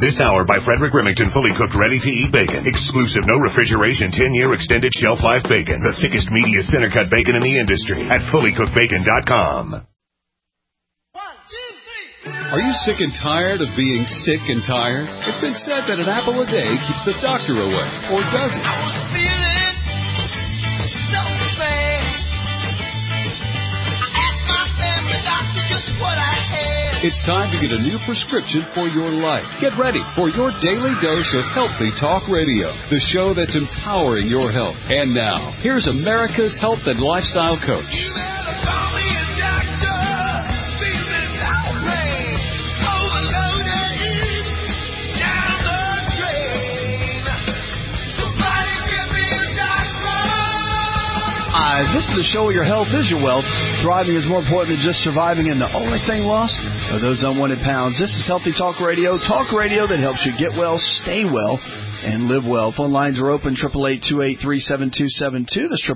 This hour by Frederick Remington, fully cooked, ready-to-eat bacon. Exclusive, no refrigeration, 10-year extended shelf life bacon. The thickest, meatiest center-cut bacon in the industry at fullycookedbacon.com. Are you sick and tired of being sick and tired? It's been said that an apple a day keeps the doctor away, or does it? I was feeling so bad. I asked my family doctor just what I had. It's time to get a new prescription for your life. Get ready for your daily dose of Healthy Talk Radio, the show that's empowering your health. And now, here's America's health and lifestyle coach. You better call me a doctor. Feeling outraged, overloaded, down the drain. Somebody give me a doctor. This is the show where your health is your wealth. Thriving is more important than just surviving, and the only thing lost are those unwanted pounds. This is Healthy Talk Radio that helps you get well, stay well, and live well. Phone lines are open, 888-283-7272. That's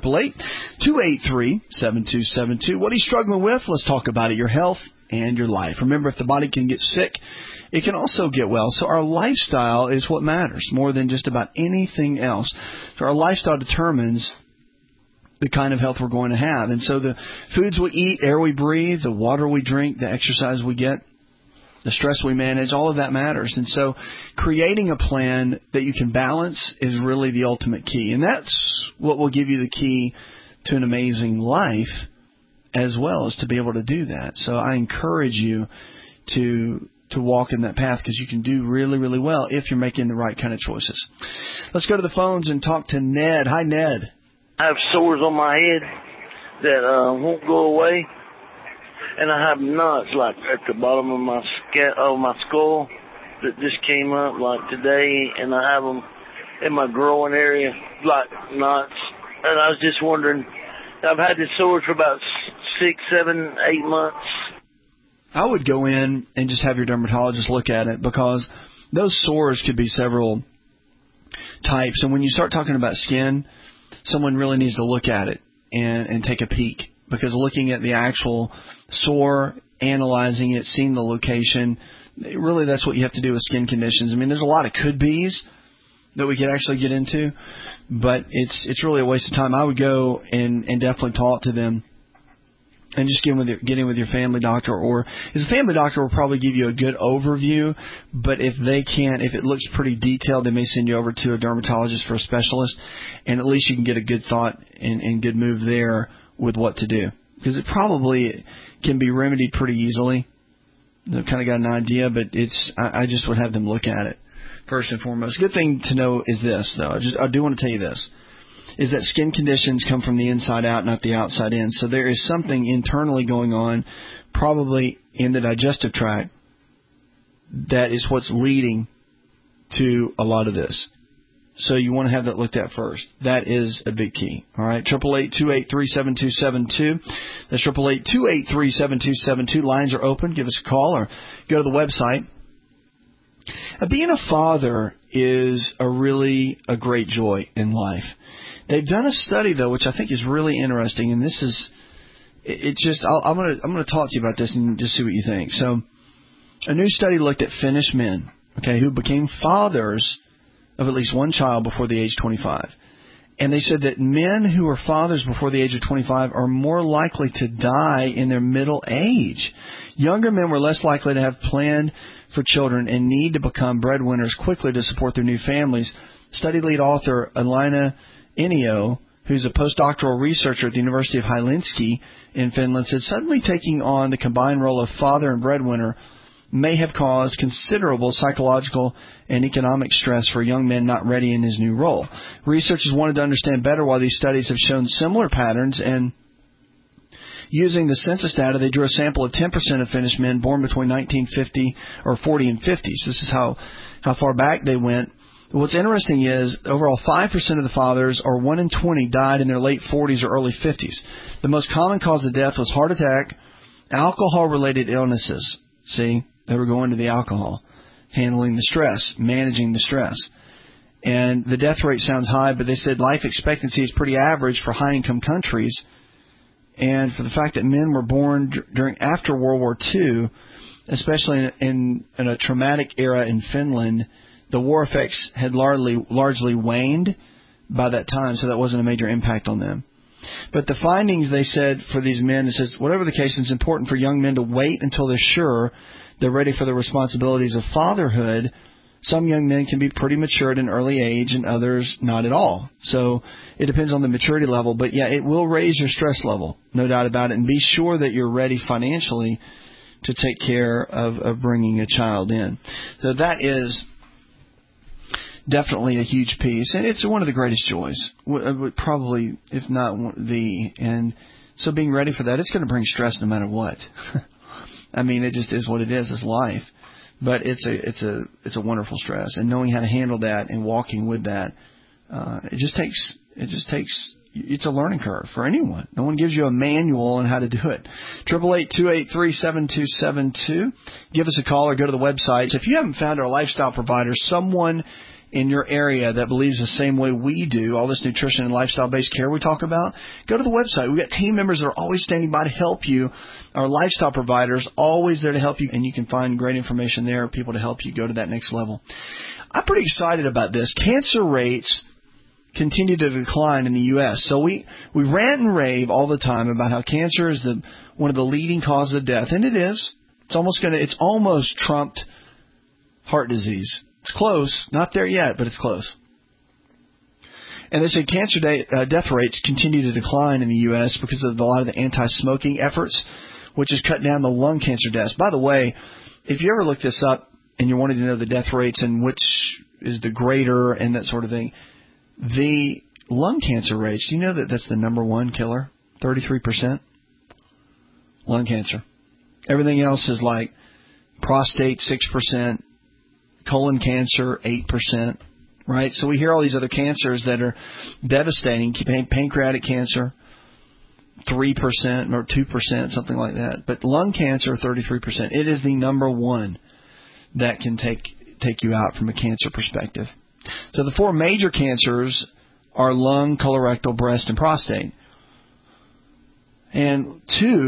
888-283-7272. What are you struggling with? Let's talk about it, your health and your life. Remember, if the body can get sick, it can also get well. So our lifestyle is what matters more than just about anything else. So our lifestyle determines the kind of health we're going to have. And so the foods we eat, air we breathe, the water we drink, the exercise we get, the stress we manage, all of that matters. And so creating a plan that you can balance is really the ultimate key. And that's what will give you the key to an amazing life as well, as to be able to do that. So I encourage you to walk in that path, because you can do really, really well if you're making the right kind of choices. Let's go to the phones and talk to Ned. Hi, Ned. I have sores on my head that won't go away, and I have knots like at the bottom of my skull that just came up like today, and I have them in my groin area like knots. And I was just wondering, I've had this sores for about 6, 7, 8 months. I would go in and just have your dermatologist look at it, because those sores could be several types. And when you start talking about skin, someone really needs to look at it and take a peek, because looking at the actual sore, analyzing it, seeing the location, really that's what you have to do with skin conditions. I mean, there's a lot of could-bes that we could actually get into, but it's really a waste of time. I would go and definitely talk to them and just get in with your family doctor, or the family doctor will probably give you a good overview, but if it looks pretty detailed, they may send you over to a dermatologist for a specialist, and at least you can get a good thought and good move there with what to do, because it probably can be remedied pretty easily. They've kind of got an idea, but I just would have them look at it first and foremost. Good thing to know is this, though. I do want to tell you this, is that skin conditions come from the inside out, not the outside in. So there is something internally going on, probably in the digestive tract, that is what's leading to a lot of this. So you want to have that looked at first. That is a big key. All right, 888-283-7272. That's 888-283-7272. Lines are open. Give us a call or go to the website. Being a father is a great joy in life. They've done a study, though, which I think is really interesting, and this is, I'm going to talk to you about this and just see what you think. So, a new study looked at Finnish men, who became fathers of at least one child before the age of 25. And they said that men who are fathers before the age of 25 are more likely to die in their middle age. Younger men were less likely to have planned for children and need to become breadwinners quickly to support their new families. Study lead author Elina Inio, who's a postdoctoral researcher at the University of Helsinki in Finland, said suddenly taking on the combined role of father and breadwinner may have caused considerable psychological and economic stress for a young man not ready in his new role. Researchers wanted to understand better why these studies have shown similar patterns, and using the census data, they drew a sample of 10% of Finnish men born between 1940 and 50s. This is how far back they went. What's interesting is overall 5% of the fathers, or 1 in 20, died in their late 40s or early 50s. The most common cause of death was heart attack, alcohol-related illnesses. See, they were going to the alcohol, handling the stress, managing the stress. And the death rate sounds high, but they said life expectancy is pretty average for high-income countries. And for the fact that men were born after World War II, especially in a traumatic era in Finland, the war effects had largely waned by that time, so that wasn't a major impact on them. But the findings, they said, for these men, it says, whatever the case, it's important for young men to wait until they're sure they're ready for the responsibilities of fatherhood. Some young men can be pretty mature at an early age and others not at all. So it depends on the maturity level. But, yeah, it will raise your stress level, no doubt about it. And be sure that you're ready financially to take care of bringing a child in. So that is definitely a huge piece. And it's one of the greatest joys, probably, if not the. And so being ready for that, it's going to bring stress no matter what. I mean, it just is what it is. It's life. But it's a wonderful stress, and knowing how to handle that and walking with that, it just takes. It's a learning curve for anyone. No one gives you a manual on how to do it. 888-283-7272. Give us a call or go to the website. If you haven't found our lifestyle provider, someone in your area that believes the same way we do, all this nutrition and lifestyle-based care we talk about, go to the website. We've got team members that are always standing by to help you. Our lifestyle providers always there to help you, and you can find great information there, people to help you go to that next level. I'm pretty excited about this. Cancer rates continue to decline in the U.S. So we rant and rave all the time about how cancer is one of the leading causes of death, and it is. It's almost trumped heart disease. It's close, not there yet, but it's close. And they say cancer death rates continue to decline in the U.S. because of a lot of the anti-smoking efforts, which has cut down the lung cancer deaths. By the way, if you ever look this up and you're wanting to know the death rates and which is the greater and that sort of thing, the lung cancer rates, do you know that that's the number one killer? 33%? Lung cancer. Everything else is like prostate, 6%, colon cancer, 8%, right? So we hear all these other cancers that are devastating. Pancreatic cancer, 3% or 2%, something like that. But lung cancer, 33%. It is the number one that can take you out from a cancer perspective. So the four major cancers are lung, colorectal, breast, and prostate. And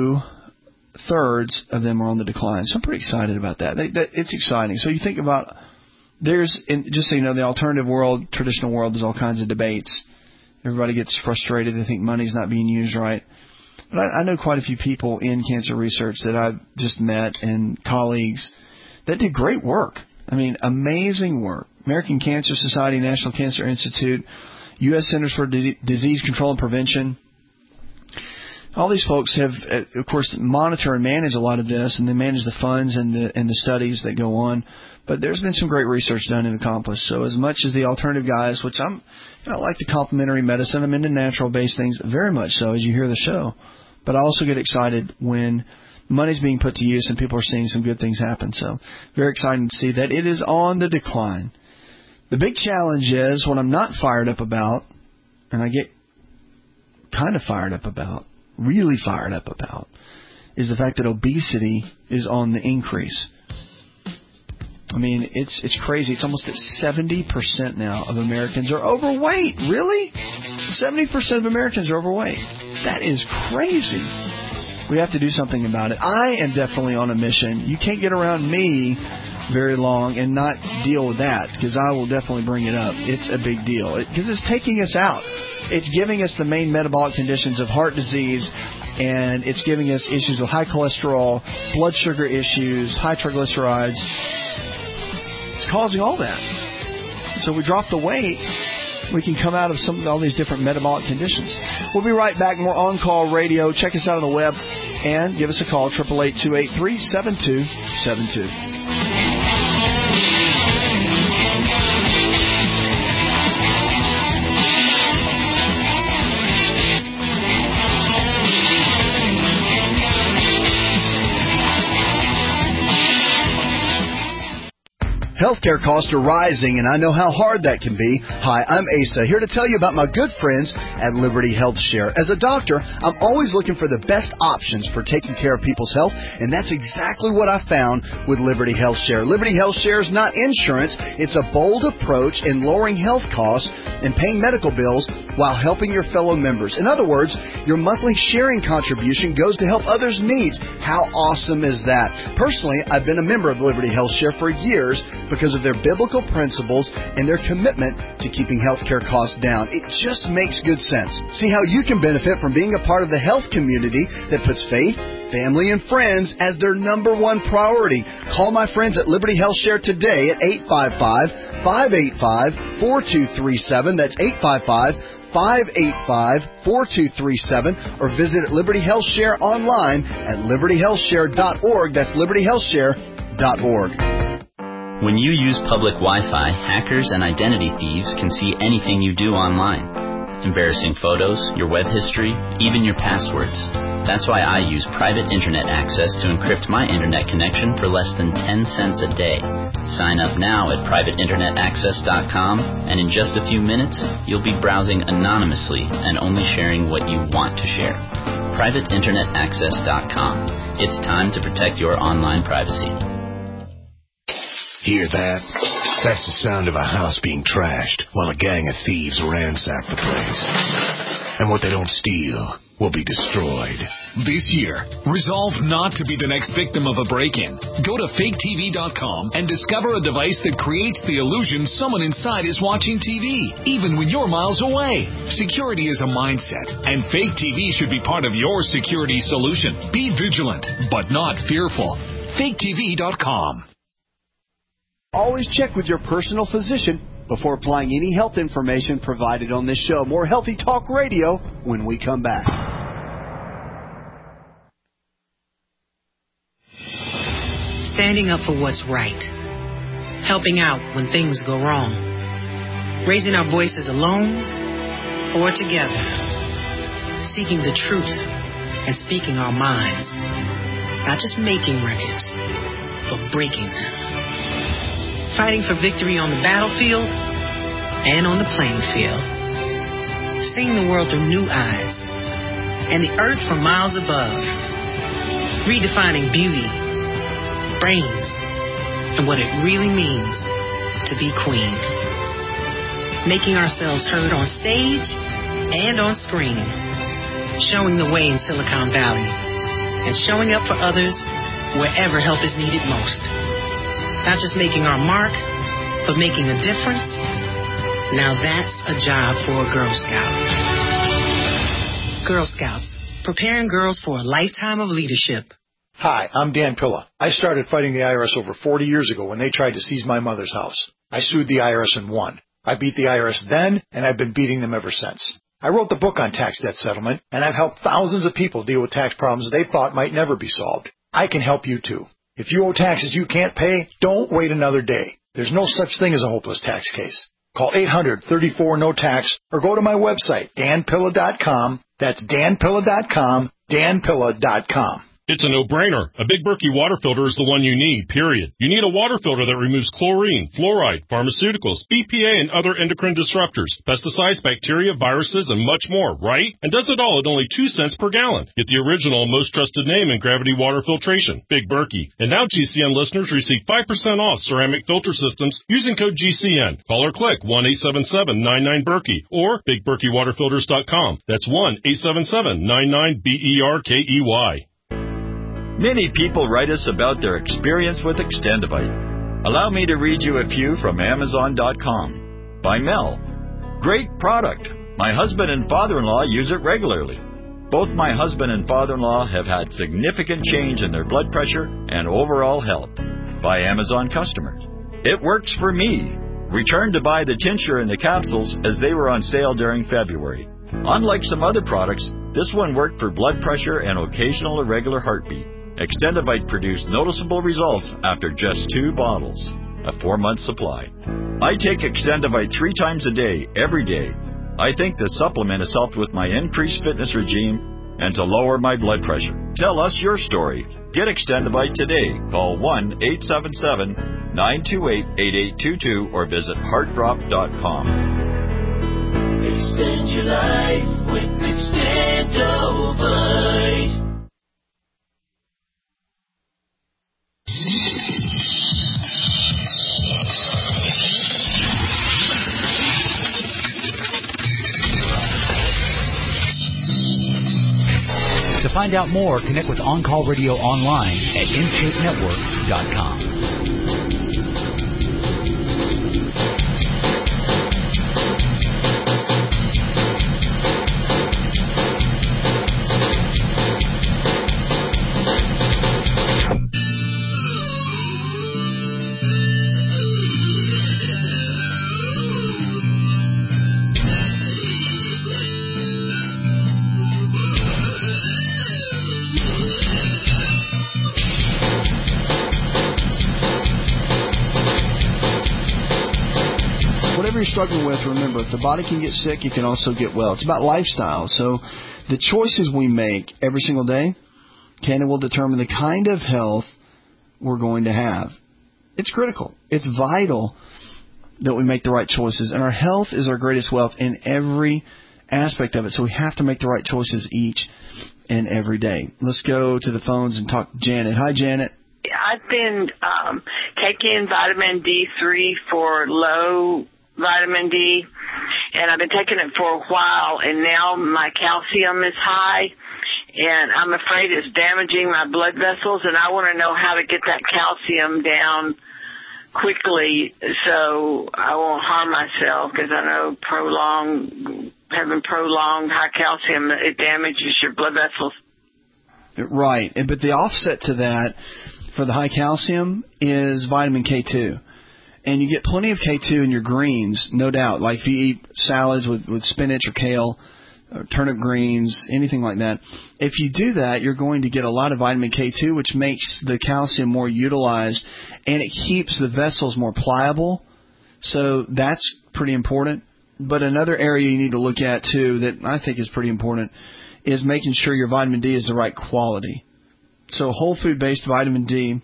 2/3 of them are on the decline. So I'm pretty excited about that. It's exciting. So you think about, just so you know, the alternative world, traditional world, there's all kinds of debates. Everybody gets frustrated. They think money's not being used right. But I know quite a few people in cancer research that I've just met and colleagues that did great work. I mean, amazing work. American Cancer Society, National Cancer Institute, U.S. Centers for Disease Control and Prevention. All these folks have, of course, monitor and manage a lot of this, and they manage the funds and the studies that go on. But there's been some great research done and accomplished. So as much as the alternative guys, which I like the complementary medicine, I'm into natural-based things very much so as you hear the show. But I also get excited when money's being put to use and people are seeing some good things happen. So very exciting to see that it is on the decline. The big challenge is what I'm not fired up about, and I get kind of fired up about, really fired up about, is the fact that obesity is on the increase. I mean, it's crazy. It's almost at 70% now of Americans are overweight. Really? 70% of Americans are overweight. That is crazy. We have to do something about it. I am definitely on a mission. You can't get around me very long and not deal with that, because I will definitely bring it up. It's a big deal because it's taking us out. It's giving us the main metabolic conditions of heart disease, and it's giving us issues with high cholesterol, blood sugar issues, high triglycerides. It's causing all that. So we drop the weight, we can come out of all these different metabolic conditions. We'll be right back. More On-Call Radio. Check us out on the web and give us a call, 888-283-7272. Healthcare costs are rising, and I know how hard that can be. Hi, I'm Asa, here to tell you about my good friends at Liberty Health Share. As a doctor, I'm always looking for the best options for taking care of people's health, and that's exactly what I found with Liberty Health Share. Liberty Health Share is not insurance. It's a bold approach in lowering health costs and paying medical bills while helping your fellow members. In other words, your monthly sharing contribution goes to help others' needs. How awesome is that? Personally, I've been a member of Liberty Health Share for years because of their biblical principles and their commitment to keeping healthcare costs down. It just makes good sense. See how you can benefit from being a part of the health community that puts faith, family, and friends as their number one priority. Call my friends at Liberty Health Share today at 855-585-4237. That's 855-585-4237. Or visit Liberty Health Share online at libertyhealthshare.org. That's libertyhealthshare.org. When you use public Wi-Fi, hackers and identity thieves can see anything you do online. Embarrassing photos, your web history, even your passwords. That's why I use private internet access to encrypt my internet connection for less than 10 cents a day. Sign up now at privateinternetaccess.com, and in just a few minutes, you'll be browsing anonymously and only sharing what you want to share. privateinternetaccess.com. It's time to protect your online privacy. Hear that? That's the sound of a house being trashed while a gang of thieves ransack the place. And what they don't steal will be destroyed. This year, resolve not to be the next victim of a break-in. Go to faketv.com and discover a device that creates the illusion someone inside is watching TV, even when you're miles away. Security is a mindset, and Fake TV should be part of your security solution. Be vigilant, but not fearful. faketv.com. Always check with your personal physician before applying any health information provided on this show. More Healthy Talk Radio when we come back. Standing up for what's right. Helping out when things go wrong. Raising our voices alone or together. Seeking the truth and speaking our minds. Not just making records, but breaking them. Fighting for victory on the battlefield and on the playing field. Seeing the world through new eyes and the earth from miles above. Redefining beauty, brains, and what it really means to be queen. Making ourselves heard on stage and on screen. Showing the way in Silicon Valley and showing up for others wherever help is needed most. Not just making our mark, but making a difference. Now that's a job for a Girl Scout. Girl Scouts, preparing girls for a lifetime of leadership. Hi, I'm Dan Pilla. I started fighting the IRS over 40 years ago when they tried to seize my mother's house. I sued the IRS and won. I beat the IRS then, and I've been beating them ever since. I wrote the book on tax debt settlement, and I've helped thousands of people deal with tax problems they thought might never be solved. I can help you too. If you owe taxes you can't pay, don't wait another day. There's no such thing as a hopeless tax case. Call 800-34-NO-TAX or go to my website, danpilla.com. That's danpilla.com, danpilla.com. It's a no-brainer. A Big Berkey water filter is the one you need, period. You need a water filter that removes chlorine, fluoride, pharmaceuticals, BPA, and other endocrine disruptors, pesticides, bacteria, viruses, and much more, right? And does it all at only 2 cents per gallon. Get the original and most trusted name in gravity water filtration, Big Berkey. And now GCN listeners receive 5% off ceramic filter systems using code GCN. Call or click 1-877-99-BERKEY or BigBerkeyWaterFilters.com. That's 1-877-99-BERKEY. Many people write us about their experience with Extendivite. Allow me to read you a few from Amazon.com. By Mel. Great product. My husband and father-in-law use it regularly. Both my husband and father-in-law have had significant change in their blood pressure and overall health. By Amazon customers. It works for me. Returned to buy the tincture and the capsules as they were on sale during February. Unlike some other products, this one worked for blood pressure and occasional irregular heartbeat. Extendivite produced noticeable results after just 2 bottles, a 4-month supply. I take Extendivite 3 times a day, every day. I think the supplement has helped with my increased fitness regime and to lower my blood pressure. Tell us your story. Get Extendivite today. Call 1-877-928-8822 or visit heartdrop.com. Extend your life with Extendivite. find out more, connect with On Call Radio online at InShapeNetwork.com. You're struggling with, remember, if the body can get sick, it can also get well. It's about lifestyle. So the choices we make every single day can and will determine the kind of health we're going to have. It's critical. It's vital that we make the right choices. And our health is our greatest wealth in every aspect of it. So we have to make the right choices each and every day. Let's go to the phones and talk to Janet. Hi, Janet. I've been taking vitamin D3 for low vitamin D, and I've been taking it for a while, and now my calcium is high, and I'm afraid it's damaging my blood vessels, and I want to know how to get that calcium down quickly so I won't harm myself, because I know having prolonged high calcium, it damages your blood vessels. Right, but the offset to that for the high calcium is vitamin K2. And you get plenty of K2 in your greens, no doubt. Like if you eat salads with spinach or kale, or turnip greens, anything like that. If you do that, you're going to get a lot of vitamin K2, which makes the calcium more utilized, and it keeps the vessels more pliable. So that's pretty important. But another area you need to look at, too, that I think is pretty important, is making sure your vitamin D is the right quality. So whole food-based vitamin D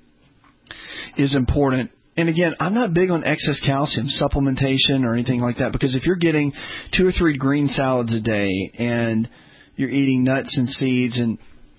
is important. And again, I'm not big on excess calcium supplementation or anything like that, because if you're getting 2 or 3 green salads a day and you're eating nuts and seeds, and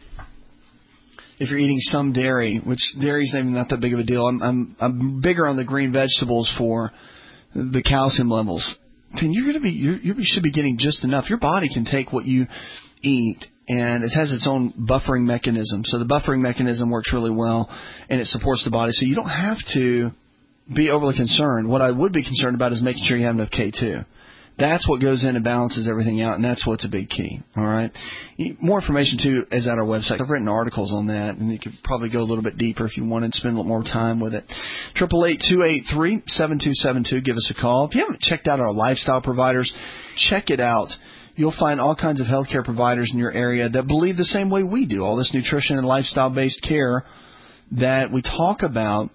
if you're eating some dairy, which dairy's not that big of a deal, I'm bigger on the green vegetables for the calcium levels. Then you should be getting just enough. Your body can take what you eat, and it has its own buffering mechanism. So the buffering mechanism works really well, and it supports the body. So you don't have to be overly concerned. What I would be concerned about is making sure you have enough K2. That's what goes in and balances everything out, and that's what's a big key. All right. More information, too, is at our website. I've written articles on that, and you could probably go a little bit deeper if you wanted to spend a little more time with it. 888-283-7272. Give us a call. If you haven't checked out our lifestyle providers, check it out. You'll find all kinds of healthcare providers in your area that believe the same way we do. All this nutrition and lifestyle-based care that we talk about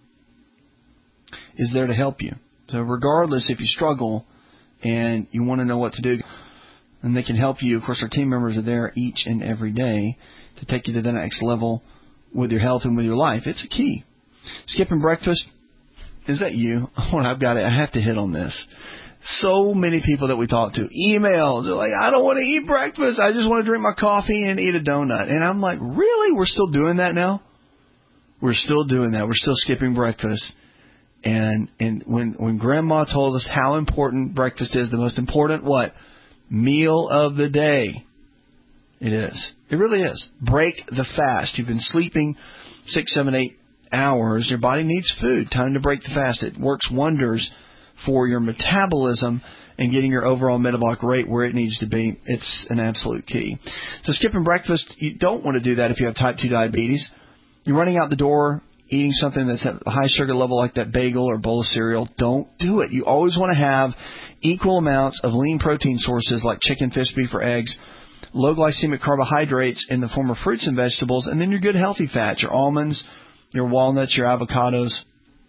is there to help you. So regardless if you struggle and you want to know what to do, and they can help you. Of course, our team members are there each and every day to take you to the next level with your health and with your life. It's a key. Skipping breakfast, is that you? I've got it. I have to hit on this. So many people that we talk to, emails, they're like, I don't want to eat breakfast. I just want to drink my coffee and eat a donut. And I'm like, really? We're still doing that now? We're still doing that. We're still skipping breakfast. And when Grandma told us how important breakfast is, the most important what? Meal of the day. It is. It really is. Break the fast. You've been sleeping 6, 7, 8 hours. Your body needs food. Time to break the fast. It works wonders for your metabolism and getting your overall metabolic rate where it needs to be. It's an absolute key. So skipping breakfast, you don't want to do that if you have type 2 diabetes. You're running out the door eating something that's at a high sugar level like that bagel or bowl of cereal. Don't do it. You always want to have equal amounts of lean protein sources like chicken, fish, beef, or eggs, low glycemic carbohydrates in the form of fruits and vegetables, and then your good healthy fats, your almonds, your walnuts, your avocados.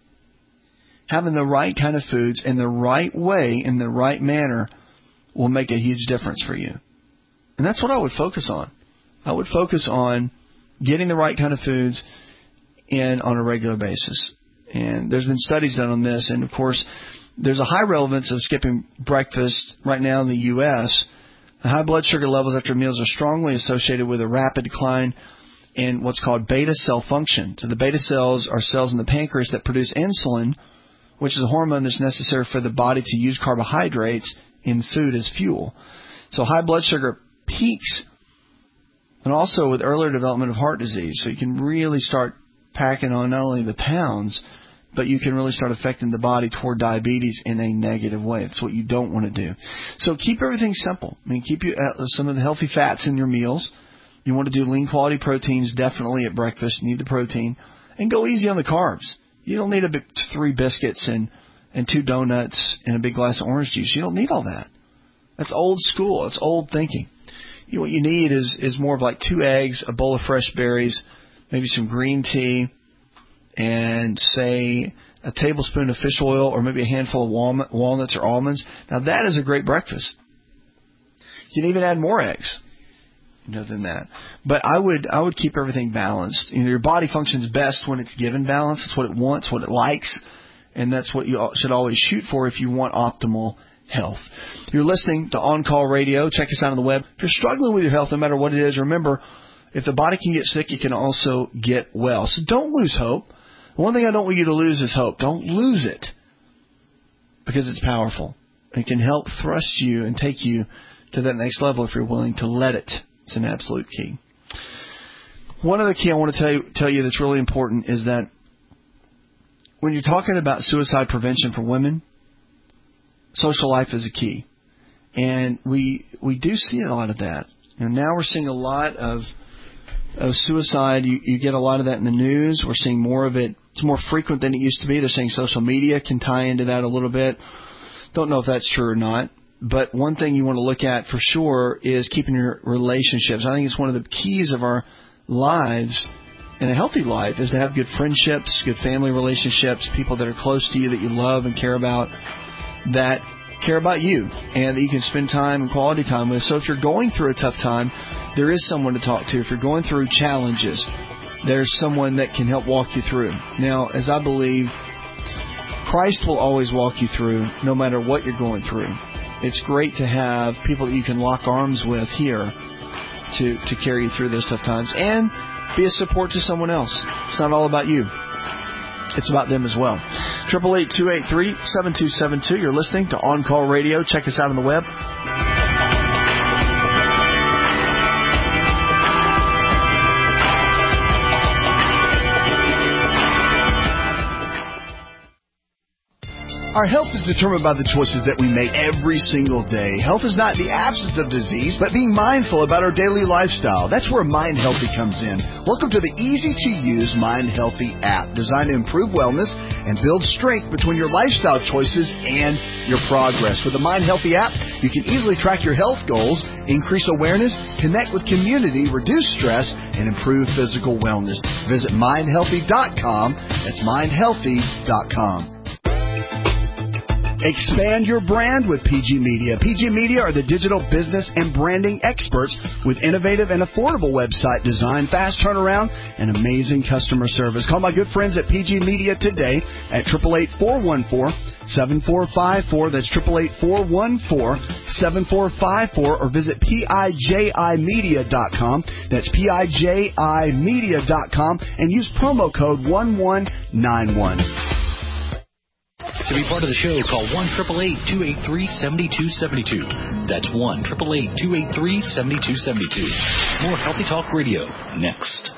Having the right kind of foods in the right way, in the right manner, will make a huge difference for you. And that's what I would focus on. I would focus on getting the right kind of foods in on a regular basis. And there's been studies done on this. And, of course, there's a high relevance of skipping breakfast right now in the U.S. The high blood sugar levels after meals are strongly associated with a rapid decline in what's called beta cell function. So the beta cells are cells in the pancreas that produce insulin, which is a hormone that's necessary for the body to use carbohydrates in food as fuel. So high blood sugar peaks and also with earlier development of heart disease. So you can really start packing on not only the pounds, but you can really start affecting the body toward diabetes in a negative way. That's what you don't want to do. So keep everything simple. I mean, keep some of the healthy fats in your meals. You want to do lean quality proteins definitely at breakfast. You need the protein. And go easy on the carbs. You don't need 3 biscuits and 2 donuts and a big glass of orange juice. You don't need all that. That's old school. It's old thinking. What you need is more of like 2 eggs, a bowl of fresh berries, maybe some green tea, and say a tablespoon of fish oil or maybe a handful of walnuts or almonds. Now that is a great breakfast. You can even add more eggs, than that. But I would keep everything balanced. Your body functions best when it's given balance. It's what it wants, what it likes, and that's what you should always shoot for if you want optimal health. You're listening to On Call Radio. Check us out on the web. If you're struggling with your health, no matter what it is, remember, if the body can get sick, it can also get well. So don't lose hope. One thing I don't want you to lose is hope. Don't lose it, because it's powerful. It can help thrust you and take you to that next level if you're willing to let it. It's an absolute key. One other key I want to tell you that's really important is that when you're talking about suicide prevention for women, social life is a key. And we do see a lot of that. Now we're seeing a lot of suicide. You get a lot of that in the news. We're seeing more of it. It's more frequent than it used to be. They're saying social media can tie into that a little bit. Don't know if that's true or not. But one thing you want to look at for sure is keeping your relationships. I think it's one of the keys of our lives, and a healthy life, is to have good friendships, good family relationships, people that are close to you that you love and care about, that care about you, and that you can spend time and quality time with. So if you're going through a tough time, there is someone to talk to. If you're going through challenges, there's someone that can help walk you through. Now, as I believe, Christ will always walk you through no matter what you're going through. It's great to have people that you can lock arms with here to carry you through those tough times and be a support to someone else. It's not all about you. It's about them as well. 888-283-7272. You're listening to On Call Radio. Check us out on the web. Our health is determined by the choices that we make every single day. Health is not the absence of disease, but being mindful about our daily lifestyle. That's where Mind Healthy comes in. Welcome to the easy-to-use Mind Healthy app, designed to improve wellness and build strength between your lifestyle choices and your progress. With the Mind Healthy app, you can easily track your health goals, increase awareness, connect with community, reduce stress, and improve physical wellness. Visit mindhealthy.com. That's mindhealthy.com. Expand your brand with PG Media. PG Media are the digital business and branding experts with innovative and affordable website design, fast turnaround, and amazing customer service. Call my good friends at PG Media today at 888-414-7454. That's 888-414-7454, or visit PIJImedia.com. That's PIJImedia.com, and use promo code 1191. To be part of the show, call 1-888-283-7272. That's 1-888-283-7272. More Healthy Talk Radio next.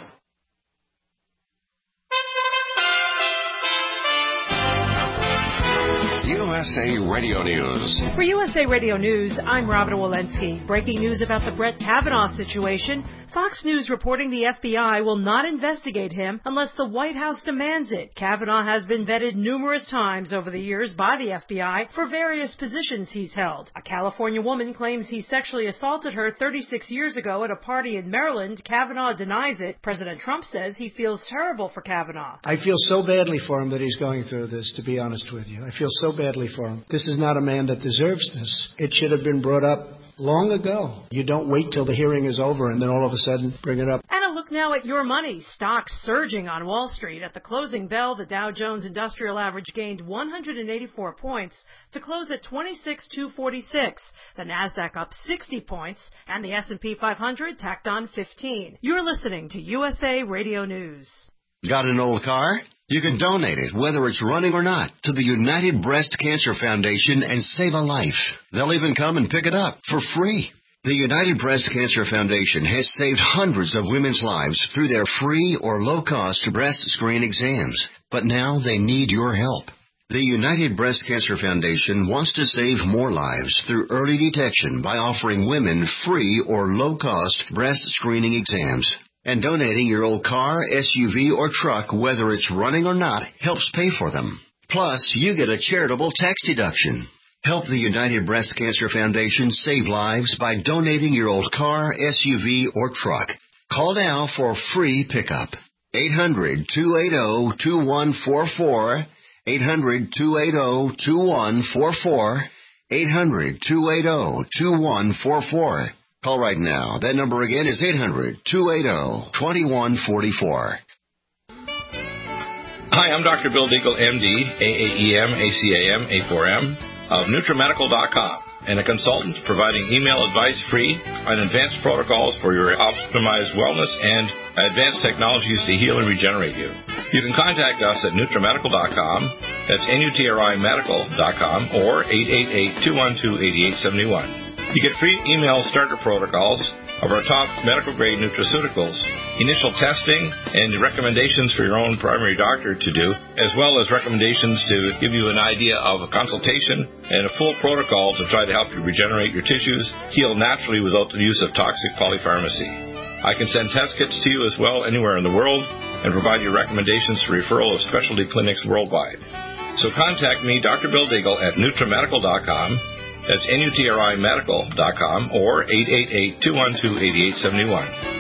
USA Radio News. For USA Radio News, I'm Robin Walensky. Breaking news about the Brett Kavanaugh situation. Fox News reporting the FBI will not investigate him unless the White House demands it. Kavanaugh has been vetted numerous times over the years by the FBI for various positions he's held. A California woman claims he sexually assaulted her 36 years ago at a party in Maryland. Kavanaugh denies it. President Trump says he feels terrible for Kavanaugh. I feel so badly for him that he's going through this, to be honest with you. I feel so badly for him. This is not a man that deserves this. It should have been brought up long ago. You don't wait till the hearing is over and then all of a sudden bring it up. And a look now at your money. Stocks surging on Wall Street. At the closing bell, the Dow Jones Industrial Average gained 184 points to close at 26,246. The Nasdaq up 60 points, and the S&P 500 tacked on 15. You're listening to USA Radio News. Got an old car? You can donate it, whether it's running or not, to the United Breast Cancer Foundation and save a life. They'll even come and pick it up for free. The United Breast Cancer Foundation has saved hundreds of women's lives through their free or low-cost breast screen exams, but now they need your help. The United Breast Cancer Foundation wants to save more lives through early detection by offering women free or low-cost breast screening exams. And donating your old car, SUV, or truck, whether it's running or not, helps pay for them. Plus, you get a charitable tax deduction. Help the United Breast Cancer Foundation save lives by donating your old car, SUV, or truck. Call now for free pickup. 800-280-2144. 800-280-2144. 800-280-2144. Call right now. That number again is 800-280-2144. Hi, I'm Dr. Bill Deagle, MD, AAEM, ACAM, A4M, of NutriMedical.com, and a consultant providing email advice free on advanced protocols for your optimized wellness and advanced technologies to heal and regenerate you. You can contact us at NutriMedical.com, that's NutriMedical.com, or 888-212-8871. You get free email starter protocols of our top medical-grade nutraceuticals, initial testing, and recommendations for your own primary doctor to do, as well as recommendations to give you an idea of a consultation and a full protocol to try to help you regenerate your tissues, heal naturally without the use of toxic polypharmacy. I can send test kits to you as well anywhere in the world and provide you recommendations for referral of specialty clinics worldwide. So contact me, Dr. Bill Deagle, at NutriMedical.com. That's NutriMedical.com or 888-212-8871.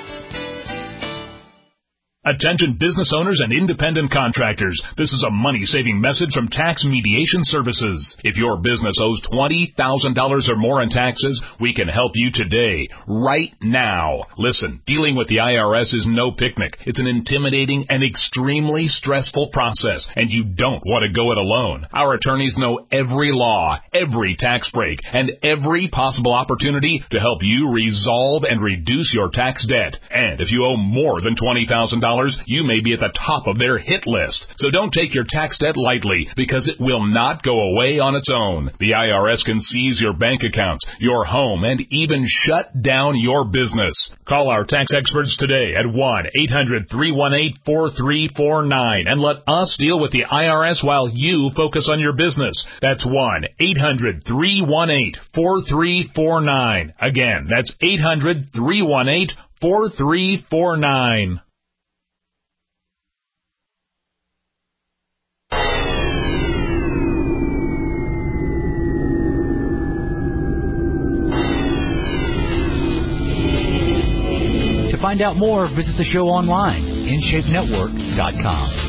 Attention business owners and independent contractors. This is a money-saving message from Tax Mediation Services. If your business owes $20,000 or more in taxes, we can help you today, right now. Listen, dealing with the IRS is no picnic. It's an intimidating and extremely stressful process, and you don't want to go it alone. Our attorneys know every law, every tax break, and every possible opportunity to help you resolve and reduce your tax debt. And if you owe more than $20,000, you may be at the top of their hit list. So don't take your tax debt lightly, because it will not go away on its own. The IRS can seize your bank accounts, your home, and even shut down your business. Call our tax experts today at 1-800-318-4349 and let us deal with the IRS while you focus on your business. That's 1-800-318-4349. Again, that's 800-318-4349. To find out more, visit the show online, InShapeNetwork.com.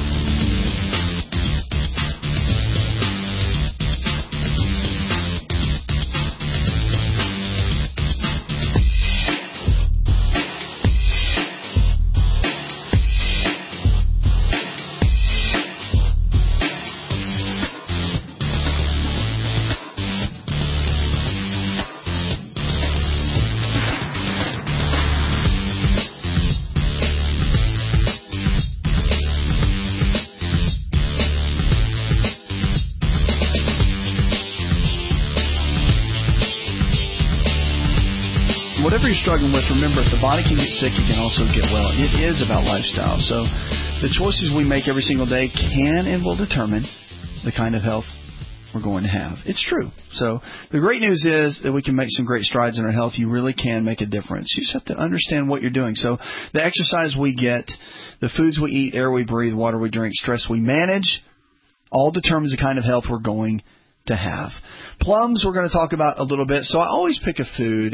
Whatever you're struggling with, remember, if the body can get sick, it can also get well. It is about lifestyle. So the choices we make every single day can and will determine the kind of health we're going to have. It's true. So the great news is that we can make some great strides in our health. You really can make a difference. You just have to understand what you're doing. So the exercise we get, the foods we eat, air we breathe, water we drink, stress we manage, all determines the kind of health we're going to have. Plums we're going to talk about a little bit. So I always pick a food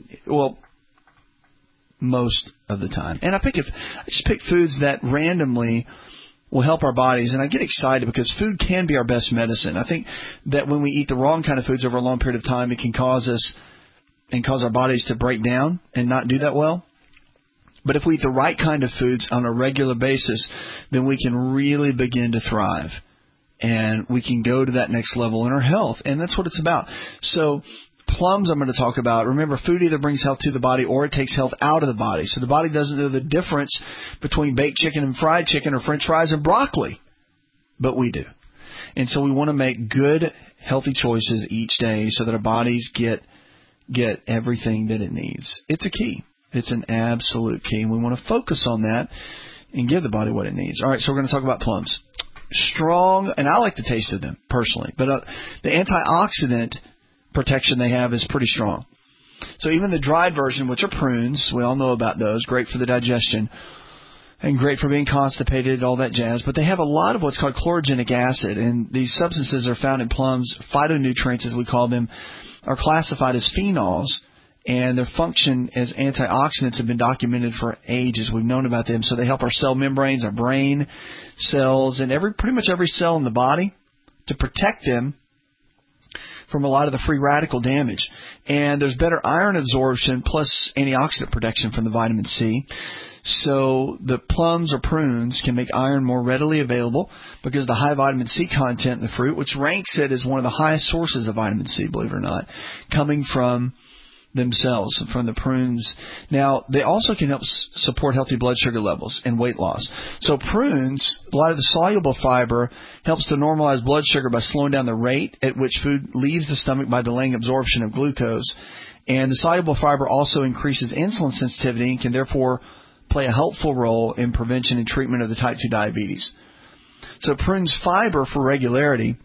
most of the time. And I just pick foods that randomly will help our bodies. And I get excited because food can be our best medicine. I think that when we eat the wrong kind of foods over a long period of time, it can cause us and cause our bodies to break down and not do that well. But if we eat the right kind of foods on a regular basis, then we can really begin to thrive. And we can go to that next level in our health. And that's what it's about. So plums I'm going to talk about. Remember, food either brings health to the body or it takes health out of the body. So the body doesn't know the difference between baked chicken and fried chicken or French fries and broccoli. But we do. And so we want to make good, healthy choices each day so that our bodies get get everything that it needs. It's a key. It's an absolute key. And we want to focus on that and give the body what it needs. All right, so we're going to talk about plums. Strong, and I like the taste of them personally, but the antioxidant protection they have is pretty strong. So even the dried version, which are prunes, we all know about those, great for the digestion and great for being constipated, all that jazz, but they have a lot of what's called chlorogenic acid, and these substances are found in plums. Phytonutrients, as we call them, are classified as phenols, and their function as antioxidants have been documented for ages. We've known about them. So they help our cell membranes, our brain cells, and pretty much every cell in the body to protect them from a lot of the free radical damage. And there's better iron absorption plus antioxidant protection from the vitamin C. So the plums or prunes can make iron more readily available because of the high vitamin C content in the fruit, which ranks it as one of the highest sources of vitamin C, believe it or not, coming from themselves, from the prunes. Now, they also can help support healthy blood sugar levels and weight loss. So prunes, a lot of the soluble fiber helps to normalize blood sugar by slowing down the rate at which food leaves the stomach by delaying absorption of glucose. And the soluble fiber also increases insulin sensitivity and can therefore play a helpful role in prevention and treatment of the type 2 diabetes. So prunes fiber for regularity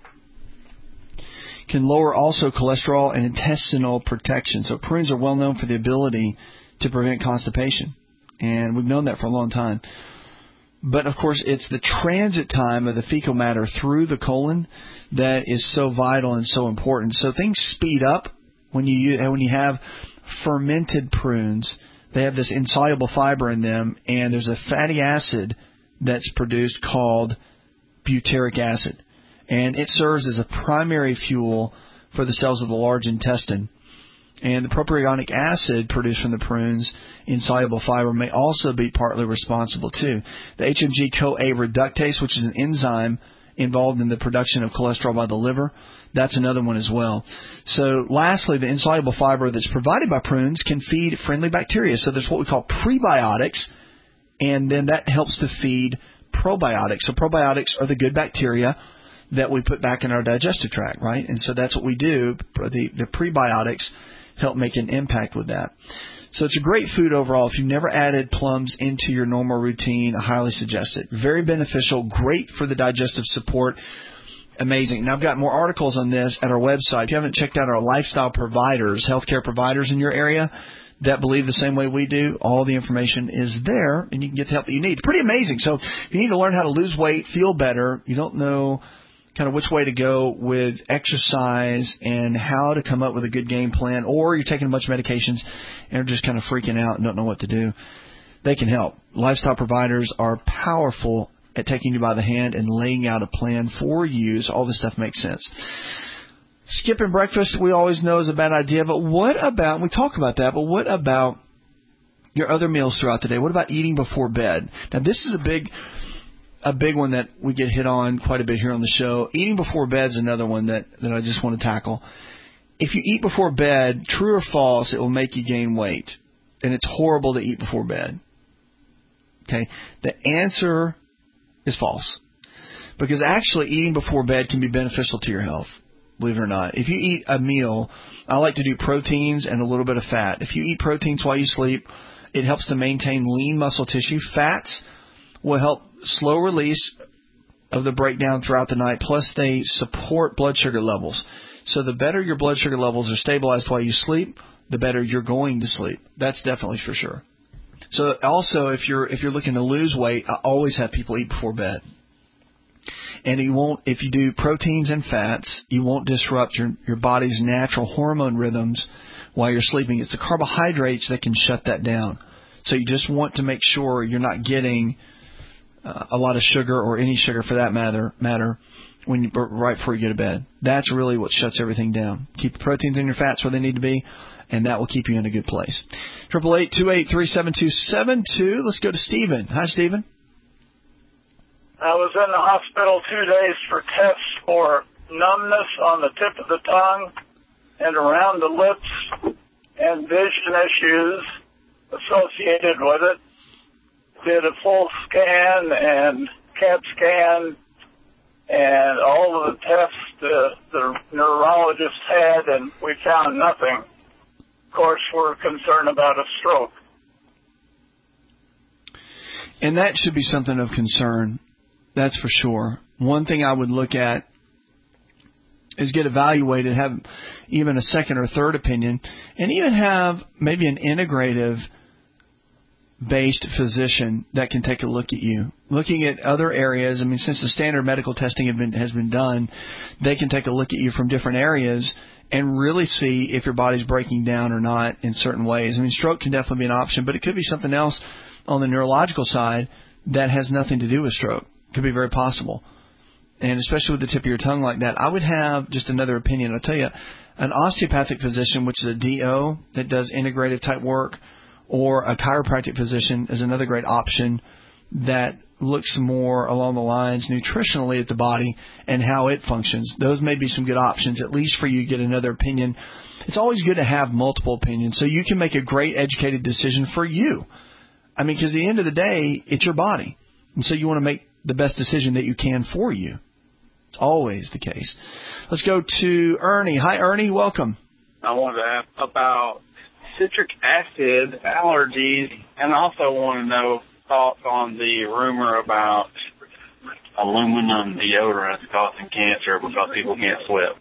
can lower also cholesterol and intestinal protection. So prunes are well known for the ability to prevent constipation, and we've known that for a long time. But, of course, it's the transit time of the fecal matter through the colon that is so vital and so important. So things speed up when you have fermented prunes. They have this insoluble fiber in them, and there's a fatty acid that's produced called butyric acid. And it serves as a primary fuel for the cells of the large intestine. And the propionic acid produced from the prunes, insoluble fiber, may also be partly responsible too. The HMG-CoA reductase, which is an enzyme involved in the production of cholesterol by the liver, that's another one as well. So lastly, the insoluble fiber that's provided by prunes can feed friendly bacteria. So there's what we call prebiotics, and then that helps to feed probiotics. So probiotics are the good bacteria that we put back in our digestive tract, right? And so that's what we do. The prebiotics help make an impact with that. So it's a great food overall. If you've never added plums into your normal routine, I highly suggest it. Very beneficial, great for the digestive support. Amazing. Now, I've got more articles on this at our website. If you haven't checked out our lifestyle providers, healthcare providers in your area that believe the same way we do, all the information is there, and you can get the help that you need. Pretty amazing. So if you need to learn how to lose weight, feel better, you don't know kind of which way to go with exercise and how to come up with a good game plan, or you're taking a bunch of medications and are just kind of freaking out and don't know what to do, they can help. Lifestyle providers are powerful at taking you by the hand and laying out a plan for you, so all this stuff makes sense. Skipping breakfast, we always know is a bad idea, but what about, we talk about that, but what about your other meals throughout the day? What about eating before bed? Now, this is a big one that we get hit on quite a bit here on the show. Eating before bed is another one that I just want to tackle. If you eat before bed, true or false, it will make you gain weight. And it's horrible to eat before bed. Okay? The answer is false. Because actually eating before bed can be beneficial to your health, believe it or not. If you eat a meal, I like to do proteins and a little bit of fat. If you eat proteins while you sleep, it helps to maintain lean muscle tissue. Fats will help slow release of the breakdown throughout the night, plus they support blood sugar levels. So the better your blood sugar levels are stabilized while you sleep, the better you're going to sleep. That's definitely for sure. So also, if you're looking to lose weight, I always have people eat before bed. And if you do proteins and fats, you won't disrupt your body's natural hormone rhythms while you're sleeping. It's the carbohydrates that can shut that down. So you just want to make sure you're not getting a lot of sugar, or any sugar for that matter right before you go to bed. That's really what shuts everything down. Keep the proteins and your fats where they need to be, and that will keep you in a good place. 888-283-7272. Let's go to Stephen. Hi, Stephen. I was in the hospital 2 days for tests for numbness on the tip of the tongue and around the lips and vision issues associated with it. Did a full scan and CAT scan and all of the tests the neurologist had, and we found nothing. of course, we're concerned about a stroke. And that should be something of concern. That's for sure. One thing I would look at is get evaluated, have even a second or third opinion, and even have maybe an integrative-based physician that can take a look at you. Looking at other areas, I mean, since the standard medical testing has been done, they can take a look at you from different areas and really see if your body's breaking down or not in certain ways. I mean, stroke can definitely be an option, but it could be something else on the neurological side that has nothing to do with stroke. It could be very possible. And especially with the tip of your tongue like that, I would have just another opinion. I'll tell you, an osteopathic physician, which is a DO that does integrative type work, or a chiropractic physician is another great option that looks more along the lines nutritionally at the body and how it functions. Those may be some good options, at least for you to get another opinion. It's always good to have multiple opinions so you can make a great educated decision for you. I mean, because at the end of the day, it's your body. And so you want to make the best decision that you can for you. It's always the case. Let's go to Ernie. Hi, Ernie. Welcome. I wanted to ask about citric acid allergies, and also want to know thoughts on the rumor about aluminum deodorants causing cancer because people can't sweat.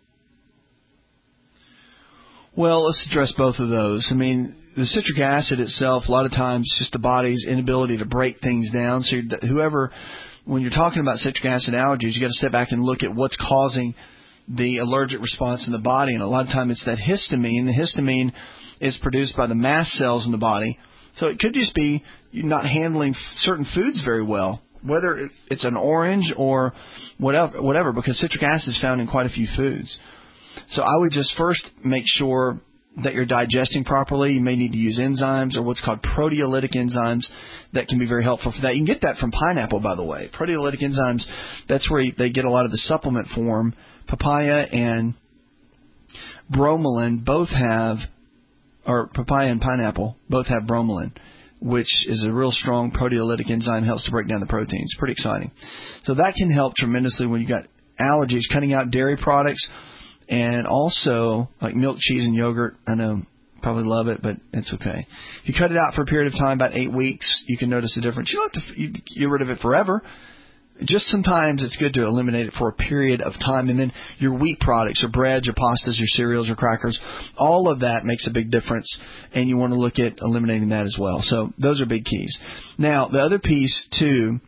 Well, let's address both of those. I mean, the citric acid itself, a lot of times, just the body's inability to break things down. So when you're talking about citric acid allergies, you got to step back and look at what's causing the allergic response in the body. And a lot of time it's that histamine. The histamine is produced by the mast cells in the body. So it could just be you're not handling certain foods very well, whether it's an orange or whatever, because citric acid is found in quite a few foods. So I would just first make sure that you're digesting properly. You may need to use enzymes or what's called proteolytic enzymes that can be very helpful for that. You can get that from pineapple, by the way. Proteolytic enzymes, that's where they get a lot of the supplement form. Papaya and bromelain both have, or papaya and pineapple both have bromelain, which is a real strong proteolytic enzyme, helps to break down the proteins. Pretty exciting. So that can help tremendously when you got allergies, cutting out dairy products. And also, like milk, cheese, and yogurt, I know probably love it, but it's okay. If you cut it out for a period of time, about 8 weeks, you can notice a difference. You don't have to get rid of it forever. Just sometimes it's good to eliminate it for a period of time. And then your wheat products, your breads, your pastas, your cereals, your crackers, all of that makes a big difference. And you want to look at eliminating that as well. So those are big keys. Now, the other piece, too,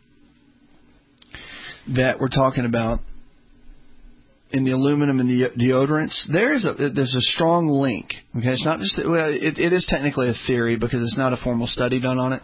that we're talking about, in the aluminum and the deodorants, there's a strong link. Okay, it's not just it is technically a theory because it's not a formal study done on it.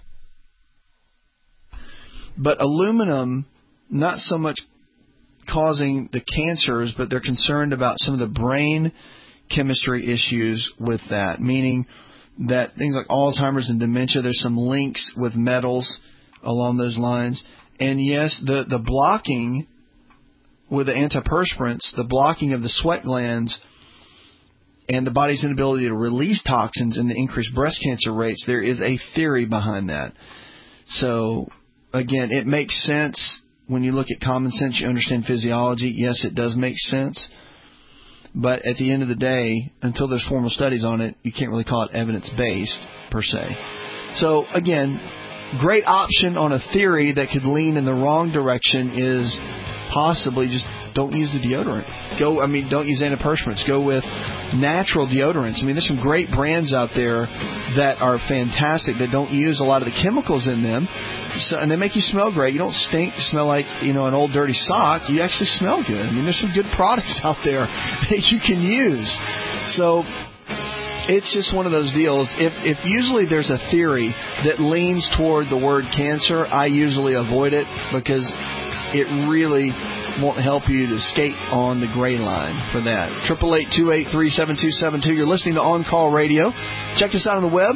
But aluminum, not so much causing the cancers, but they're concerned about some of the brain chemistry issues with that, meaning that things like Alzheimer's and dementia, there's some links with metals along those lines. And yes, the blocking with the antiperspirants, the blocking of the sweat glands and the body's inability to release toxins and the increased breast cancer rates, there is a theory behind that. So, again, it makes sense when you look at common sense, you understand physiology. Yes, it does make sense. But at the end of the day, until there's formal studies on it, you can't really call it evidence-based per se. So, again, great option on a theory that could lean in the wrong direction is possibly just don't use the deodorant. Don't use antiperspirants. Go with natural deodorants. I mean, there's some great brands out there that are fantastic that don't use a lot of the chemicals in them. So, and they make you smell great. You don't smell like, an old dirty sock. You actually smell good. I mean, there's some good products out there that you can use. So it's just one of those deals. If usually there's a theory that leans toward the word cancer, I usually avoid it because it really won't help you to skate on the gray line for that. 888-283-7272. You're listening to On Call Radio. Check us out on the web.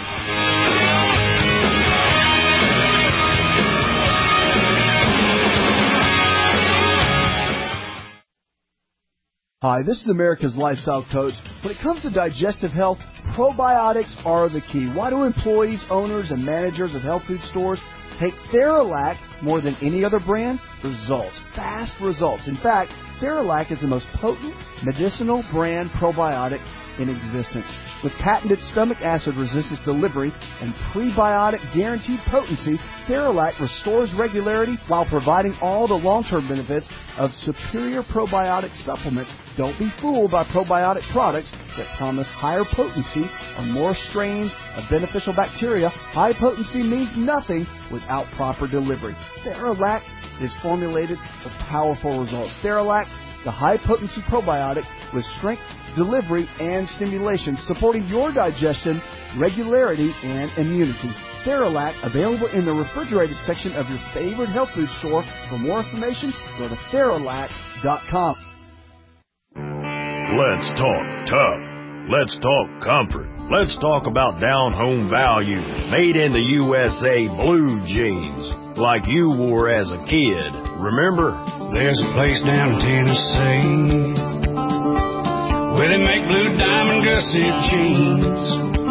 Hi, this is America's Lifestyle Coach. When it comes to digestive health, probiotics are the key. Why do employees, owners, and managers of health food stores take Theralac more than any other brand? Results. Fast results. In fact, Theralac is the most potent medicinal brand probiotic in existence. With patented stomach acid resistance delivery and prebiotic guaranteed potency, Theralac restores regularity while providing all the long-term benefits of superior probiotic supplements. Don't be fooled by probiotic products that promise higher potency or more strains of beneficial bacteria. High potency means nothing without proper delivery. Theralac is formulated for powerful results. Theralac, the high-potency probiotic with strength, delivery, and stimulation, supporting your digestion, regularity, and immunity. Theralac, available in the refrigerated section of your favorite health food store. For more information, go to Theralac.com. Let's talk tough. Let's talk comfort. Let's talk about down-home value. Made in the USA blue jeans, like you wore as a kid. Remember? There's a place down in Tennessee where they make blue diamond gusset jeans.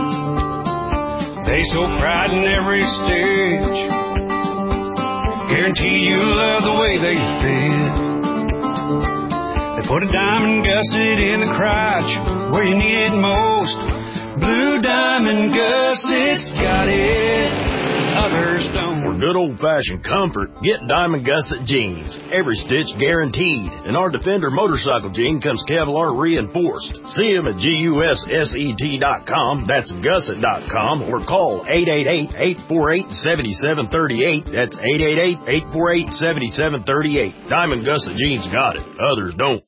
They show pride in every stitch. Guarantee you love the way they fit. They put a diamond gusset in the crotch where you need it most. Blue Diamond Gussets got it, others don't. For good old-fashioned comfort, get Diamond Gusset jeans. Every stitch guaranteed. And our Defender motorcycle jean comes Kevlar reinforced. See them at GUSSET.com, that's Gusset.com, or call 888-848-7738. That's 888-848-7738. Diamond Gusset jeans got it, others don't.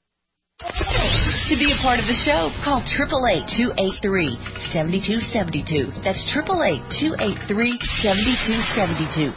To be a part of the show, call 888-283-7272. That's 888-283-7272.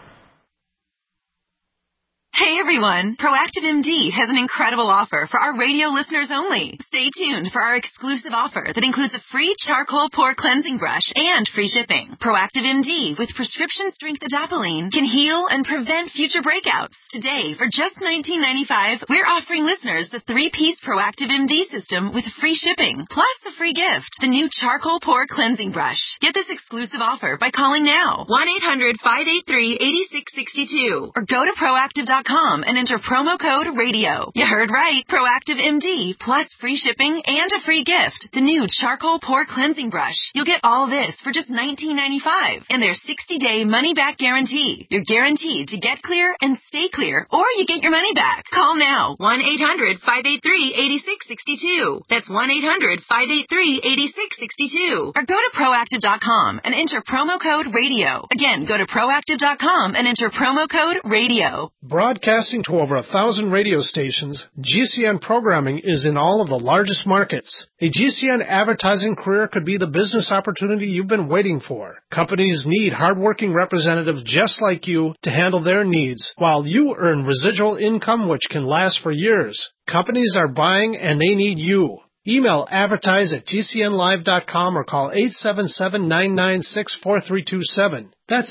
Hey everyone, Proactive MD has an incredible offer for our radio listeners only. Stay tuned for our exclusive offer that includes a free charcoal pore cleansing brush and free shipping. Proactive MD with prescription strength adapalene can heal and prevent future breakouts. Today, for just $19.95, we're offering listeners the 3-piece Proactive MD system with free shipping, plus a free gift, the new charcoal pore cleansing brush. Get this exclusive offer by calling now, 1-800-583-8662, or go to Proactive.com and enter promo code RADIO. You heard right. Proactive MD plus free shipping and a free gift. The new charcoal pore cleansing brush. You'll get all this for just $19.95 and their 60-day money-back guarantee. You're guaranteed to get clear and stay clear, or you get your money back. Call now. 1-800-583-8662. That's 1-800-583-8662. Or go to Proactive.com and enter promo code RADIO. Again, go to Proactive.com and enter promo code RADIO. Broadcasting to over 1,000 radio stations, GCN programming is in all of the largest markets. A GCN advertising career could be the business opportunity you've been waiting for. Companies need hardworking representatives just like you to handle their needs, while you earn residual income which can last for years. Companies are buying and they need you. Email advertise@gcnlive.com or call 877-996-4327. That's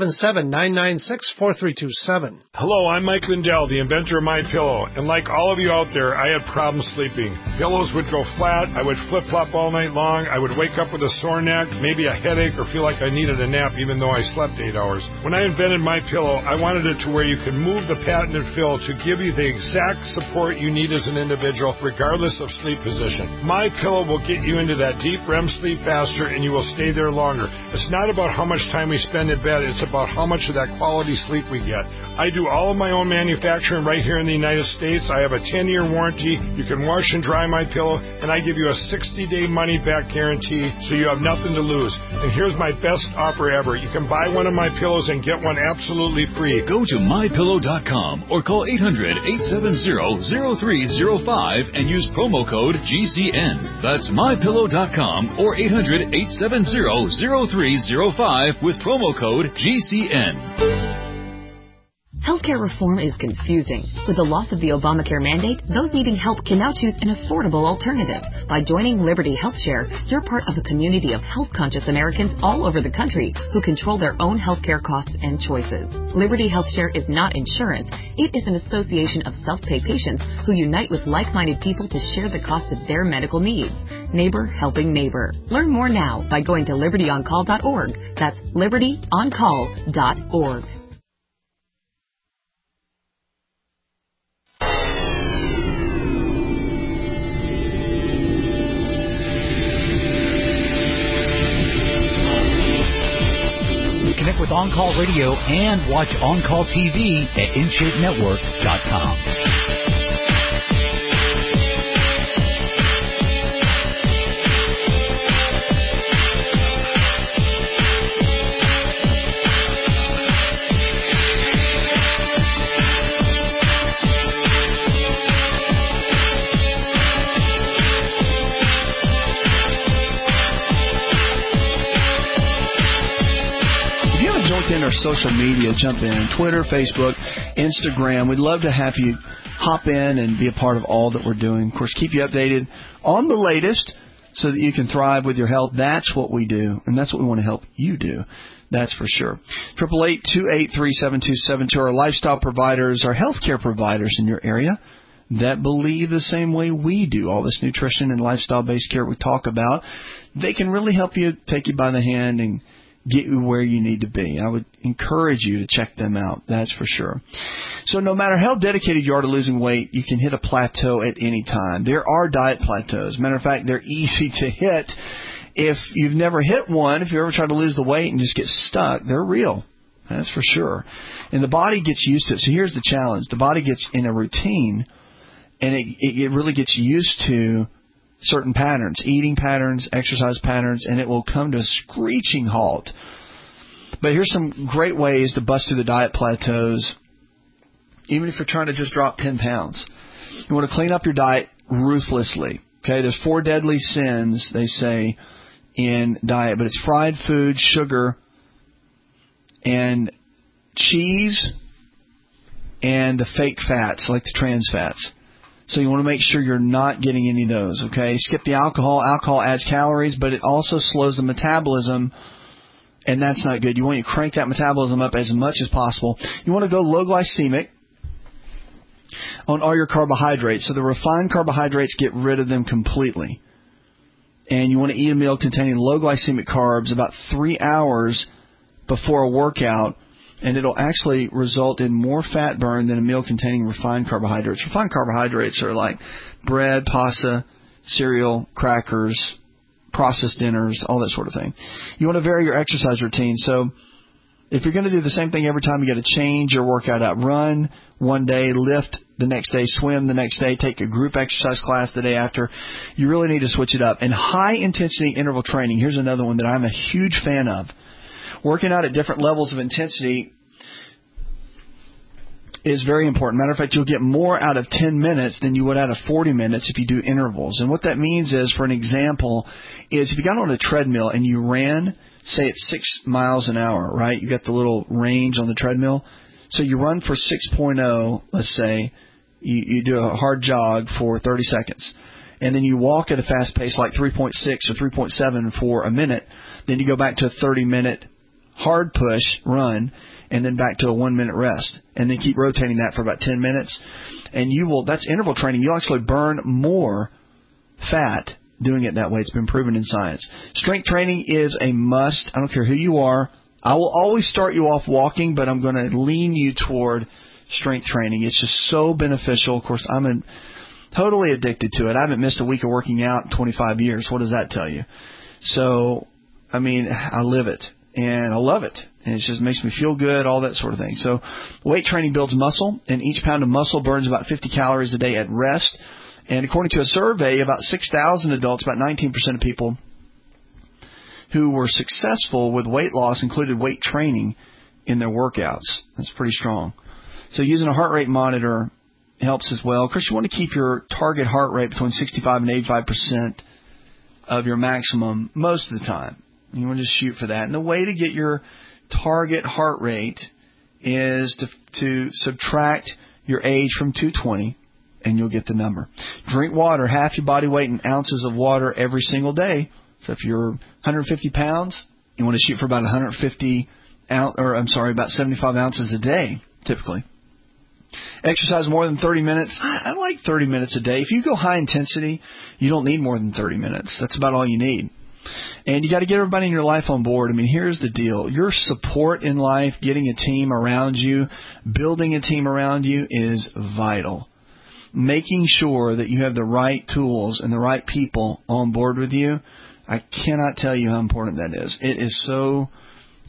877-996-4327. Hello, I'm Mike Lindell, the inventor of MyPillow, and like all of you out there, I had problems sleeping. Pillows would go flat, I would flip-flop all night long, I would wake up with a sore neck, maybe a headache, or feel like I needed a nap even though I slept 8 hours. When I invented MyPillow, I wanted it to where you could move the patented fill to give you the exact support you need as an individual, regardless of sleep position. MyPillow will get you into that deep REM sleep faster, and you will stay there longer. It's not about how much time we spend in bed, it's about how much of that quality sleep we get. I do all of my own manufacturing right here in the United States. I have a 10-year warranty. You can wash and dry my pillow, and I give you a 60-day money-back guarantee, so you have nothing to lose. And here's my best offer ever. You can buy one of my pillows and get one absolutely free. Go to MyPillow.com or call 800-870-0305 and use promo code GCN. That's MyPillow.com or 800-870-0305 with promo code GCN. Healthcare reform is confusing. With the loss of the Obamacare mandate, those needing help can now choose an affordable alternative. By joining Liberty HealthShare, you're part of a community of health-conscious Americans all over the country who control their own healthcare costs and choices. Liberty HealthShare is not insurance. It is an association of self-pay patients who unite with like-minded people to share the cost of their medical needs. Neighbor helping neighbor. Learn more now by going to libertyoncall.org. That's libertyoncall.org. with On-Call Radio and watch On-Call TV at InShapeNetwork.com. In our social media, jump in Twitter, Facebook, Instagram. We'd love to have you hop in and be a part of all that we're doing. Of course, keep you updated on the latest so that you can thrive with your health. That's what we do, and that's what we want to help you do. That's for sure. 888-283-7272. Our lifestyle providers, our healthcare providers in your area that believe the same way we do. All this nutrition and lifestyle-based care we talk about, they can really help you, take you by the hand, and get you where you need to be. I would encourage you to check them out. That's for sure. So no matter how dedicated you are to losing weight, you can hit a plateau at any time. There are diet plateaus. Matter of fact, they're easy to hit. If you've never hit one, if you ever try to lose the weight and just get stuck, they're real. That's for sure. And the body gets used to it. So here's the challenge. The body gets in a routine, and it really gets used to certain patterns, eating patterns, exercise patterns, and it will come to a screeching halt. But here's some great ways to bust through the diet plateaus, even if you're trying to just drop 10 pounds. You want to clean up your diet ruthlessly. Okay, there's 4 deadly sins, they say, in diet, but it's fried food, sugar, and cheese, and the fake fats, like the trans fats. So you want to make sure you're not getting any of those, okay? Skip the alcohol. Alcohol adds calories, but it also slows the metabolism, and that's not good. You want to crank that metabolism up as much as possible. You want to go low glycemic on all your carbohydrates. So the refined carbohydrates, get rid of them completely. And you want to eat a meal containing low glycemic carbs about 3 hours before a workout, and it'll actually result in more fat burn than a meal containing refined carbohydrates. Refined carbohydrates are like bread, pasta, cereal, crackers, processed dinners, all that sort of thing. You want to vary your exercise routine. So if you're going to do the same thing every time, you got to change your workout up. Run one day, lift the next day, swim the next day, take a group exercise class the day after. You really need to switch it up. And high-intensity interval training, here's another one that I'm a huge fan of. Working out at different levels of intensity is very important. Matter of fact, you'll get more out of 10 minutes than you would out of 40 minutes if you do intervals. And what that means is, for an example, is if you got on a treadmill and you ran, say at 6 miles an hour, right? You got the little range on the treadmill. So you run for 6.0, let's say. You do a hard jog for 30 seconds. And then you walk at a fast pace like 3.6 or 3.7 for a minute. Then you go back to a 30-minute hard push run, and then back to a 1-minute rest, and then keep rotating that for about 10 minutes. And that's interval training. You'll actually burn more fat doing it that way. It's been proven in science. Strength training is a must. I don't care who you are. I will always start you off walking, but I'm going to lean you toward strength training. It's just so beneficial. Of course, I'm totally addicted to it. I haven't missed a week of working out in 25 years. What does that tell you? So, I mean, I live it, and I love it. And it just makes me feel good, all that sort of thing. So weight training builds muscle, and each pound of muscle burns about 50 calories a day at rest. And according to a survey, about 6,000 adults, about 19% of people who were successful with weight loss included weight training in their workouts. That's pretty strong. So using a heart rate monitor helps as well. Of course, you want to keep your target heart rate between 65 and 85% of your maximum most of the time. You want to just shoot for that. And the way to get your target heart rate is to subtract your age from 220, and you'll get the number. Drink water, half your body weight in ounces of water every single day. So if you're 150 pounds, you want to shoot for about about 75 ounces a day, typically. Exercise more than 30 minutes. I like 30 minutes a day. If you go high intensity, you don't need more than 30 minutes. That's about all you need. And you got to get everybody in your life on board. I mean, here's the deal. Your support in life, getting a team around you, building a team around you is vital. Making sure that you have the right tools and the right people on board with you, I cannot tell you how important that is. It is so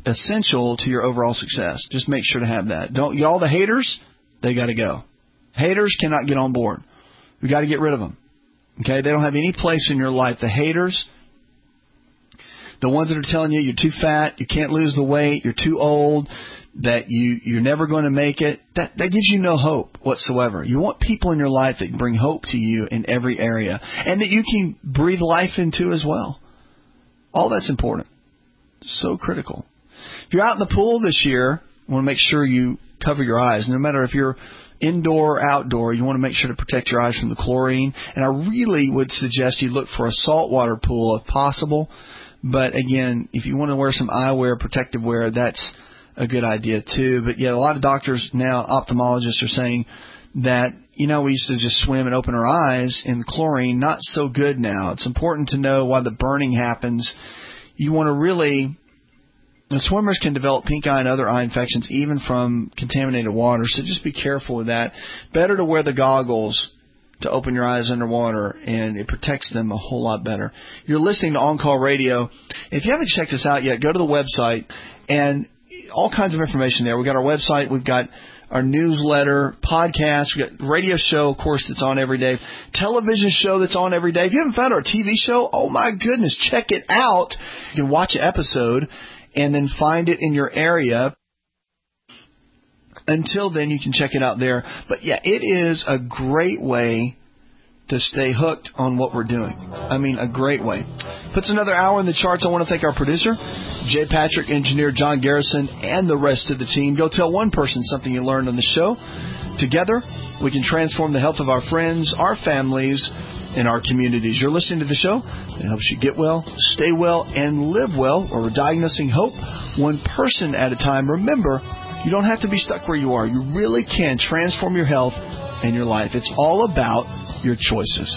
essential to your overall success. Just make sure to have that. All the haters, they got to go. Haters cannot get on board. We got to get rid of them. Okay? They don't have any place in your life. The haters, the ones that are telling you you're too fat, you can't lose the weight, you're too old, that you're never going to make it, that gives you no hope whatsoever. You want people in your life that bring hope to you in every area and that you can breathe life into as well. All that's important. So critical. If you're out in the pool this year, you want to make sure you cover your eyes. No matter if you're indoor or outdoor, you want to make sure to protect your eyes from the chlorine. And I really would suggest you look for a saltwater pool if possible. But again, if you want to wear some eyewear, protective wear, that's a good idea too. But yeah, a lot of doctors now, ophthalmologists, are saying that, we used to just swim and open our eyes in chlorine. Not so good now. It's important to know why the burning happens. You want to really, the swimmers can develop pink eye and other eye infections even from contaminated water. So just be careful with that. Better to wear the goggles to open your eyes underwater, and it protects them a whole lot better. You're listening to On Call Radio. If you haven't checked us out yet, go to the website, and all kinds of information there. We've got our website. We've got our newsletter, podcast. We've got radio show, of course, that's on every day. Television show that's on every day. If you haven't found our TV show, oh, my goodness, check it out. You can watch an episode and then find it in your area. Until then, you can check it out there. But, yeah, it is a great way to stay hooked on what we're doing. I mean, a great way. Puts another hour in the charts. I want to thank our producer, Jay Patrick, engineer John Garrison, and the rest of the team. Go tell one person something you learned on the show. Together, we can transform the health of our friends, our families, and our communities. You're listening to the show that helps you get well, stay well, and live well, where we're diagnosing hope one person at a time. Remember, you don't have to be stuck where you are. You really can transform your health and your life. It's all about your choices.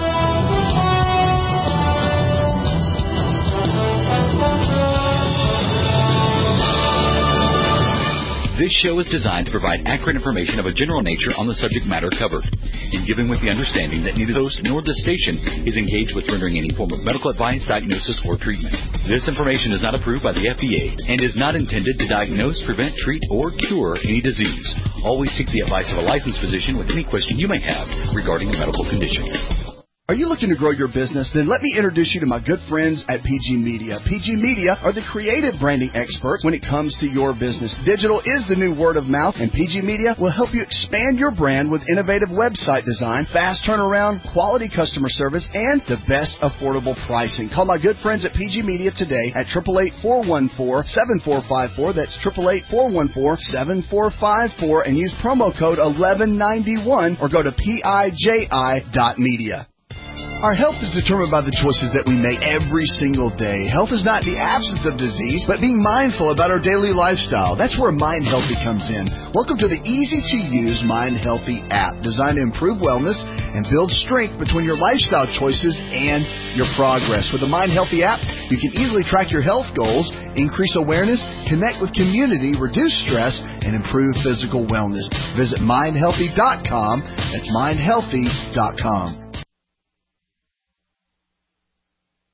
This show is designed to provide accurate information of a general nature on the subject matter covered, in giving with the understanding that neither the host nor the station is engaged with rendering any form of medical advice, diagnosis, or treatment. This information is not approved by the FDA and is not intended to diagnose, prevent, treat, or cure any disease. Always seek the advice of a licensed physician with any question you may have regarding a medical condition. Are you looking to grow your business? Then let me introduce you to my good friends at PG Media. PG Media are the creative branding experts when it comes to your business. Digital is the new word of mouth, and PG Media will help you expand your brand with innovative website design, fast turnaround, quality customer service, and the best affordable pricing. Call my good friends at PG Media today at 888-414-7454. That's 888-414-7454, and use promo code 1191 or go to piji.media. Our health is determined by the choices that we make every single day. Health is not the absence of disease, but being mindful about our daily lifestyle. That's where Mind Healthy comes in. Welcome to the easy-to-use Mind Healthy app, designed to improve wellness and build strength between your lifestyle choices and your progress. With the Mind Healthy app, you can easily track your health goals, increase awareness, connect with community, reduce stress, and improve physical wellness. Visit mindhealthy.com. That's mindhealthy.com.